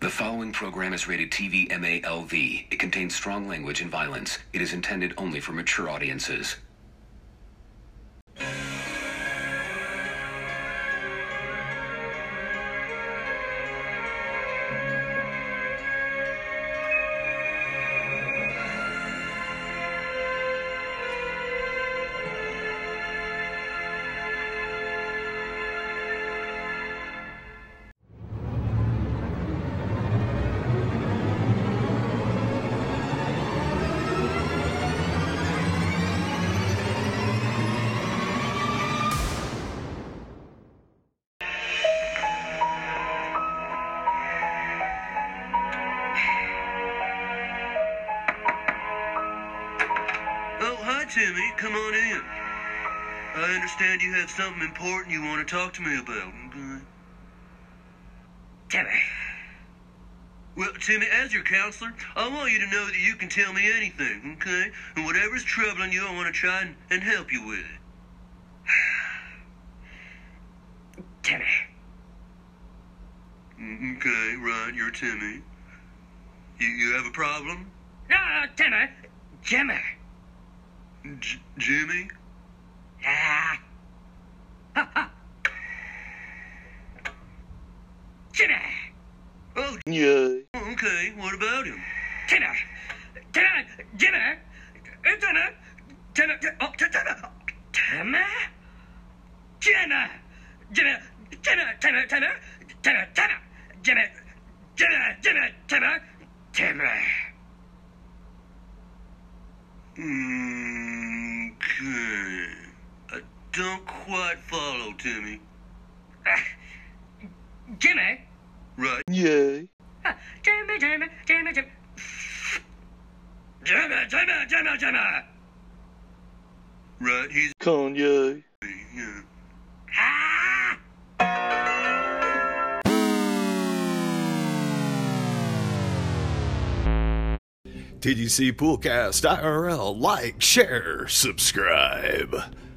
The following program is rated TV MALV. It contains strong language and violence. It is intended only for mature audiences. Timmy, come on in. I understand you have something important you want to talk to me about, okay? Timmy. Well, Timmy, as your counselor, I want you to know that you can tell me anything, okay? And whatever's troubling you, I want to try and help you with it. Timmy. Okay, right, you're Timmy. You have a problem? No, Timmy. Jimmy. Jimmy? Ah. Ha, ha. Jimmy. Oh, yeah. Okay, what about him? Timmy. Timmy. Jimmy. Timmy. Timmy. Oh, Timmy. Timmy. Jimmy. Jimmy. Timmy. Timmy. Timmy. Timmy. Timmy. Jimmy. Jimmy. Jimmy. Timmy. Timmy. Okay. I don't quite follow, Timmy. Jimmy. Right. Yeah. Jimmy, Jimmy, Jimmy, Jimmy. Jimmy, Jimmy, Jimmy, Jimmy. Right, he's Kanye. Yeah. Ah! TDC Poolcast IRL. Like, share, subscribe.